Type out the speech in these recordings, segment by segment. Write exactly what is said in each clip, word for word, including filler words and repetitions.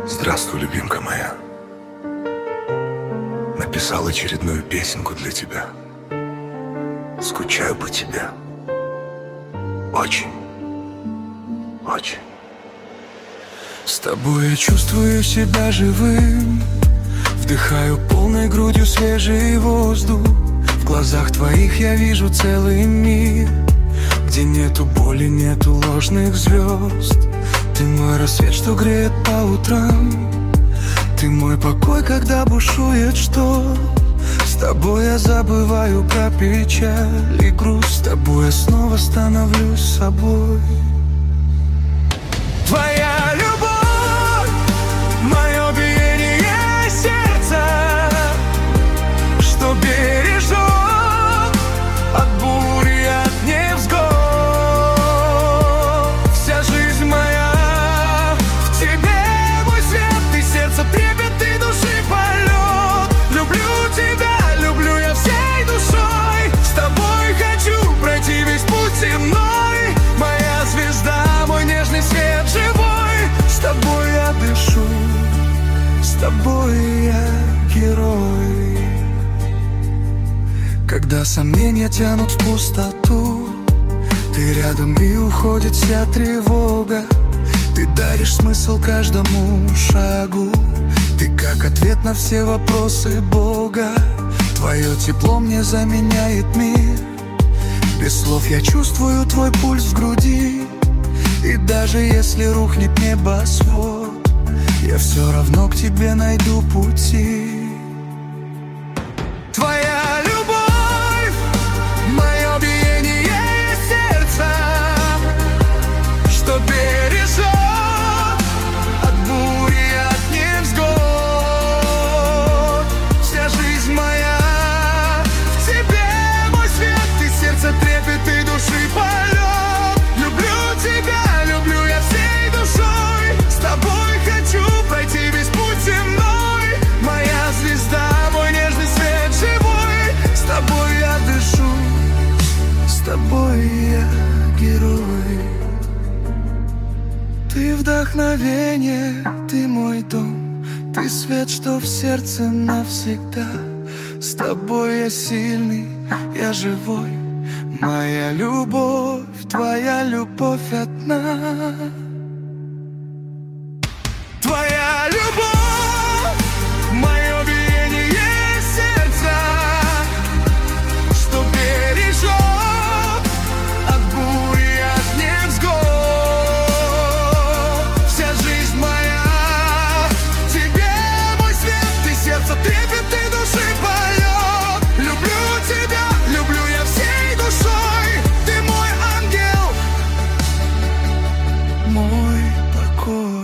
Здравствуй, любимка моя. Написал очередную песенку для тебя. Скучаю по тебе. Очень, очень. С тобой я чувствую себя живым. Вдыхаю полной грудью свежий воздух. В глазах твоих я вижу целый мир, где нету боли, нету ложных звезд. Ты мой рассвет, что греет по утрам. Ты мой покой, когда бушует шторм. С тобой я забываю про печаль и грусть. С тобой я снова становлюсь собой. Твоя любовь, мое биение сердца, что бережет от бури, от невзгод. Вся жизнь моя в тебе, мой свет, ты сердце трепет, ты души полет. Люблю тебя, люблю я всей душой. С тобой хочу пройти весь путь земной. Моя звезда, мой нежный свет живой. С тобой я дышу, с тобой я герой. Когда сомнения тянут в пустоту, ты рядом и уходит вся тревога. Ты даришь смысл каждому шагу. Ты как ответ на все вопросы Бога. Твое тепло мне заменяет мир. Без слов я чувствую твой пульс в груди. И даже если рухнет небосвод, я все равно к тебе найду пути. Твоя любовь, мое биение сердца, что бережет от бури, от невзгод. Вся жизнь моя в тебе, мой свет, ты сердце трепет, ты души полет. Люблю тебя, люблю я всей душой. С тобой хочу пройти весь путь земной. Моя звезда, мой нежный свет живой. С тобой я дышу, с тобой я герой. Ты вдохновение, ты мой дом. Ты свет, что в сердце навсегда. С тобой я сильный, я живой. Моя любовь, твоя любовь одна. Твоя любовь, мое биение сердца, что бережет от бури, от невзгод. Вся жизнь моя в тебе, мой свет, ты сердце трепет, ты души полет. Люблю тебя, люблю я всей душой. Ты мой ангел, мой покой.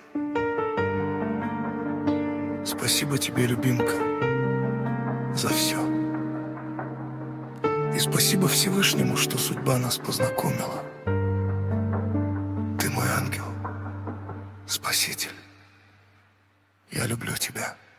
Спасибо тебе, любимка, за все. И спасибо Всевышнему, что судьба нас познакомила. Ты мой ангел, спаситель. Я люблю тебя.